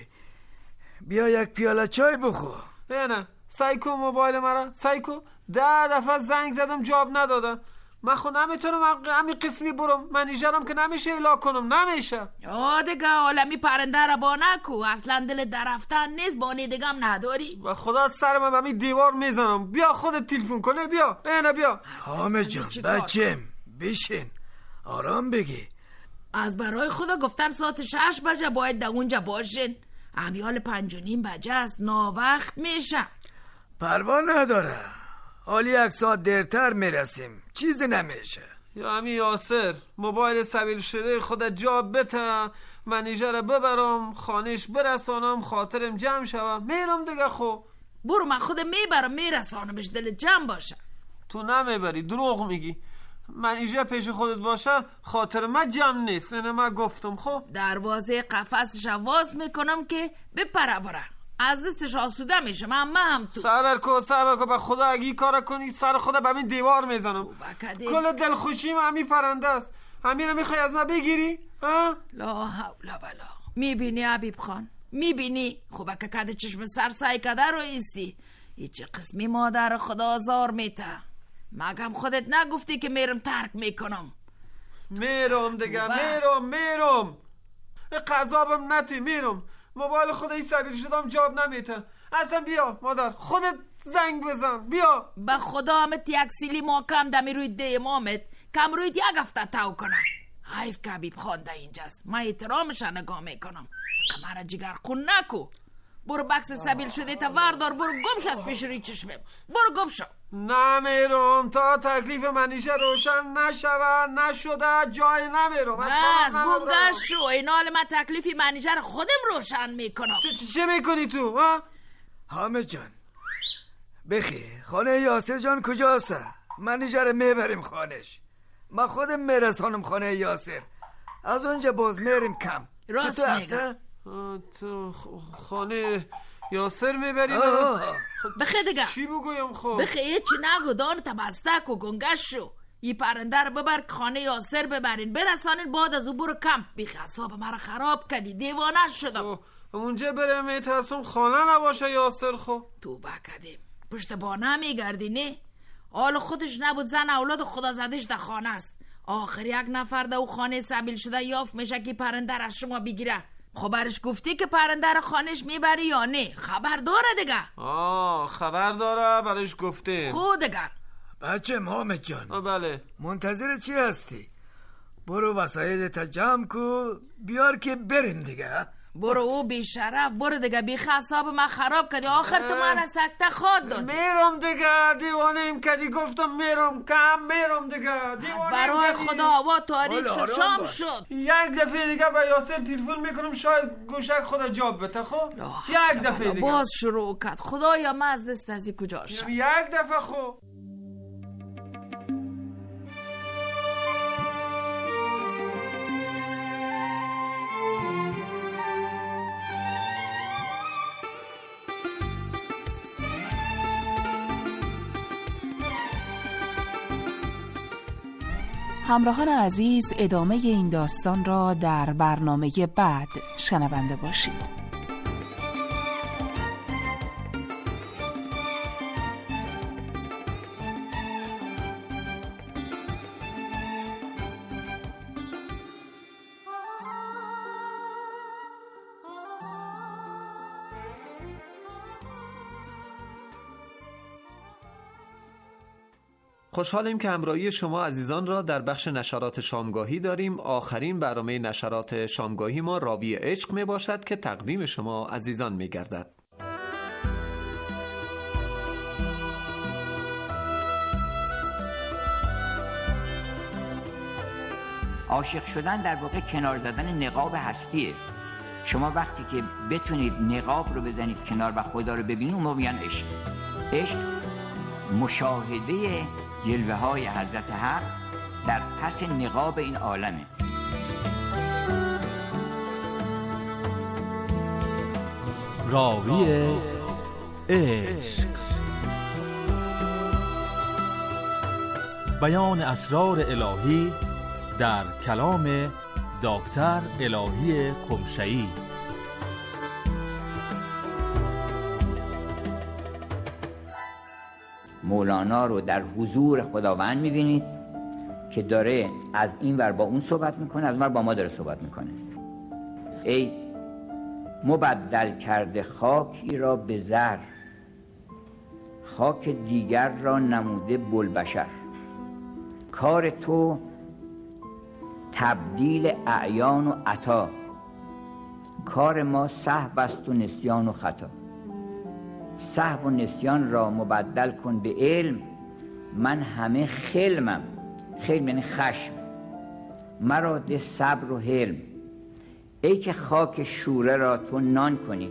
بیا یک پیاله چای بخور. نه سایکو موبایل مرا سایکو 10 دفعه زنگ زدم جواب نداده. من خود نمیتونم همین قسمی برم. منیجرم که نمیشه الا کنم. نمیشه. دیگه عالمی پرنده را با نکو. اصلا دل در رفتن نیست. بانی دیگه هم نداری. و خدا سر من به می دیوار میزنم. بیا خودت تلفن کنه. بیا بیا حامد جان بچم بشین آرام بگی. از برای خدا گفتن ساعت 6 بجه باید در اونجا باشین. امیال 5:30 بجه است. ناوقت میشه. پروا نداره. حالی 1 ساعت دیرتر میرسیم. چیزی نمیشه. یا امی یاسر موبایل سبیل شده خودت جا بته. منیجر ببرم خانش برسانم خاطرم جمع شوه. میرم دیگه. خب برو من خودم میبرم میرسانمش دل جمع باشه. تو نمیبری دروغ میگی. منیجر پیش خودت باشه خاطر من جمع نیست. اینه من گفتم. خب دروازه قفسش واز میکنم که بپره بره. از دستش آسوده میشه. من هم تو صبر کن به خدا اگه این کار کنی سر خدا به این دیوار میزنم. کل دلخوشیم همین پرنده است. همین رو میخوای از من بگیری؟ لا حول ولا. میبینی حبیب خان؟ میبینی؟ خوبه که کده چشم سر سعی کده رو ایستی. هیچ قسمی مادر خدا آزار میته. مگم خودت نگفتی که میرم ترک میکنم؟ میرم دیگه. میرم قذابم نتی. میرم موبایل خودی سبیل شدم جواب نمیته. اصلا بیا مادر خودت زنگ بزن. بیا به خدا همت یک سیلی محکم دمی روی ده امامت کم روی 1 هفته تاو کنه. حیف که حبیب خان ده اینجاست. من احترامش نگاه میکنم. کمر جگر خون نکو. برو بکس سبیل شده تا وردار. برو گمش از پیش روی چشمم. برو گمشو. نمیرم تا تکلیف منیشه روشن نشده جای نمیرم. بس گمگش شو. این حال من تکلیفی منیجر خودم روشن میکنم. چه میکنی تو؟ حامد جان بخی خانه یاسر جان کجاست؟ منیجر میبریم خانش. من خودم میرسانم خانه یاسر. از اونجا باز میریم کم. راست میگم. تو خانه یاسر میبریم؟ بخی دیگه. چی بگویم؟ خب بخی هیچی نگو. دان تبستک و گنگش شو. یه پرنده رو ببر خانه یاسر ببرین برسانین. بعد از او برو کمپ. بیخی حساب مرا خراب کردی. دیوانه شدم. اونجا برم میترسم خانه نباشه یاسر. خب تو بکدیم پشت بانه میگردی نه؟ حال خودش نبود زن اولاد خدا زدش در خانه است. آخر 1 نفر در او خانه سبیل شده یافت میشه که پرنده از شما بگیره. خبرش گفتی که پرنده رو خانش میبری یا نه؟ خبر داره دیگه. خبر داره برش گفته. خود دیگه بچه حامد جان. بله منتظر چی هستی؟ برو وسایلت جمع کو بیار که بریم دیگه. برو او بی شرف. برو دیگه بی حساب من خراب کردی. آخر تو من سکته خود دادی. میرم دیگه. دیوانه ایم کدی گفتم میرم کم. میرم دیگه. دیوانه برای خدا هوا تاریک شد شام شد. 1 دفعه دیگه به یاسر تلفن میکنم شاید گوشک خدا جواب بده. خب 1 دفعه دیگه باز شروع کرد. خدایا من از دست ازی کجا شد. 1 دفعه. خب همراهان عزیز، ادامه این داستان را در برنامه بعد شنونده باشید. خوشحالیم که همراهی شما عزیزان را در بخش نشرات شامگاهی داریم. آخرین برنامه نشرات شامگاهی ما راوی عشق می باشد که تقدیم شما عزیزان می گردد. عاشق شدن در واقع کنار زدن نقاب هستیه. شما وقتی که بتونید نقاب رو بزنید کنار و خدا رو ببینید، اون میگن عشق. عشق مشاهده جلوه های حضرت حق در پس نقاب این عالمه. راوی عشق، بیان اسرار الهی در کلام دکتر الهی قمشه‌ای. مولانا رو در حضور خداوند می‌بینید که داره از این ور با اون صحبت میکنه، از اون ور با ما داره صحبت میکنه. ای مبدل کرده خاکی را به زر، خاک دیگر را نموده بلبشر. کار تو تبدیل اعیان و عطا، کار ما سهو است و نسیان و خطا. سهو و نسیان را مبدل کن به علم، من همه خلمم. خلم یعنی خشم، مرا ده صبر و حلم. ای که خاک شوره را تو نان کنی.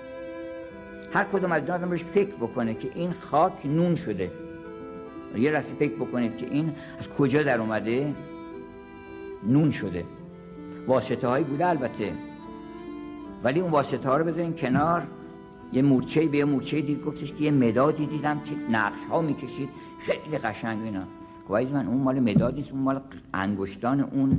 هر کدوم از جانتون روش فکر بکنه که این خاک نون شده. یه راستی فکر بکنید که این از کجا در اومده نون شده. واسطه هایی بوده البته، ولی اون واسطه ها رو بذارین کنار. یه مورچه‌ای به یه مورچه‌ای دید، گفتش که یه مدادی دیدم که نقش ها میکشید خیلی قشنگ. اینا گفت من اون مال مداد نیست، اون مال انگشتان اون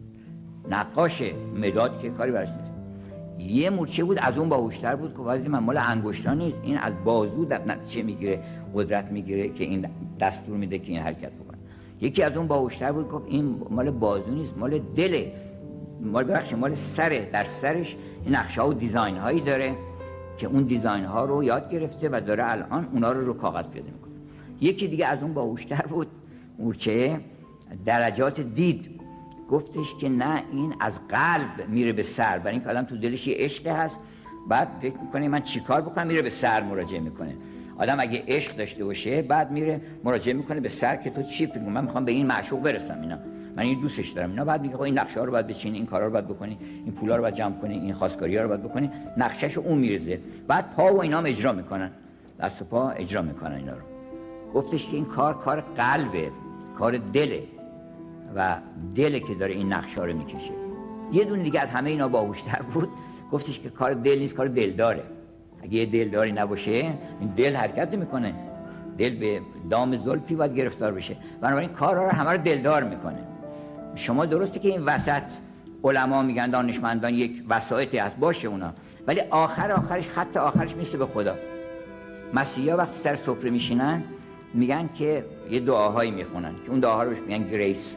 نقاشه. مداد که کاری براش نیست. یه مورچه بود از اون باهوشتر بود، گفت من مال انگشتان نیست، این از بازو در نتیجه میگیره، قدرت میگیره که این دستور میده که این حرکت بکنه. یکی از اون باهوشتر بود، گفت این مال بازو نیست، مال دله، مال سره. در سرش این نقشه ها و دیزاین هایی داره که اون دیزاین ها رو یاد گرفته و داره الان اونا رو کاغذ پیاده میکنه. یکی دیگه از اون باهوشتر بود، مورچه درجات دید، گفتش که نه این از قلب میره به سر، برای اینکه آدم تو دلش یه عشق هست، بعد فکر میکنه من چیکار بکنم، میره به سر مراجعه میکنه. آدم اگه عشق داشته باشه بعد میره مراجعه میکنه به سر که تو چی فکر میکنی، من میخوام به این معشوق برسم، اینا من این دوستش دارم، اینا. بعد میگه این نقشه ها رو باید بچینی، این کارا رو باید بکنی، این پولا رو باید جمع کنی، این خواستگاری ها رو باید بکنی. نقشه‌شو اون میرزه، بعد پا و اینا هم اجرا میکنن، دست و پا اجرا میکنن اینا رو. گفتش که این کار قلبه، کار دله و دله که داره این نقشه رو میکشه. یه دونه دیگه از همه اینا باهوشتر بود، گفتش که کار دل نیست، کار دلداره. اگه یه دلداری نباشه این دل حرکت نمیکنه، دل به دام زلفی باید گرفتار بشه، بنابراین کارها رو همه رو دلدار میکنه. شما درسته که این وسط علما میگن، دانشمندان، یک وسایطی هست باشه اونا، ولی آخرش خط آخرش میشه به خدا. مسیحا وقتی سر سفره میشینن میگن که یه دعاهایی میخونن که اون دعاها رو میگن گریس.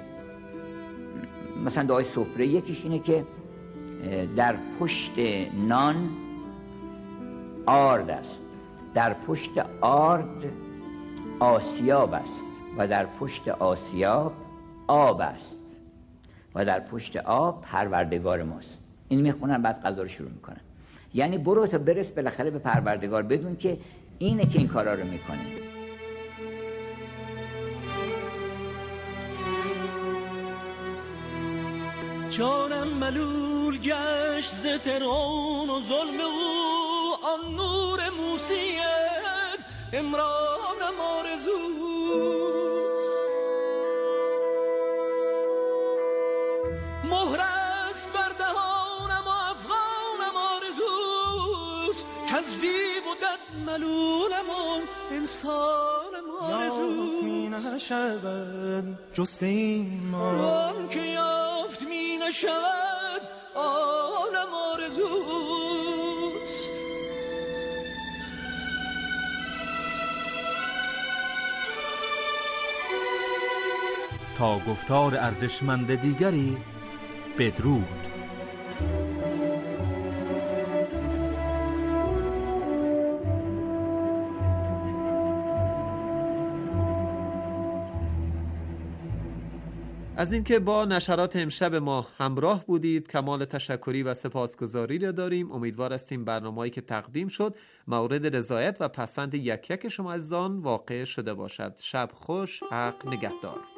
مثلا دعای سفره یکیش اینه که در پشت نان آرد است، در پشت آرد آسیاب است و در پشت آسیاب آب است و در پشت آب پروردگار ماست. این میخونن، بعد غذا رو شروع میکنن. یعنی برو تا برس بالاخره به پروردگار، بدون که اینه که این کارا رو میکنه. جانم ملول گشت ز فرعون و ظلم او، آن نور موسیت امرانم آرزوست. مهر است بر دهانم و افغانم آرزوست، کز دیو و دد ملولم و انسانم آرزوست. نشود جست این ما آن که یافت می نشود عالم آرزوست تا گفتار ارزشمند دیگری بدرود. از اینکه با نشرات امشب ما همراه بودید کمال تشکری و سپاسگزاری را داریم. امیدوار هستیم برنامه‌ای که تقدیم شد مورد رضایت و پسند یک یک شما عزیزان واقع شده باشد. شب خوش، حق نگهدار.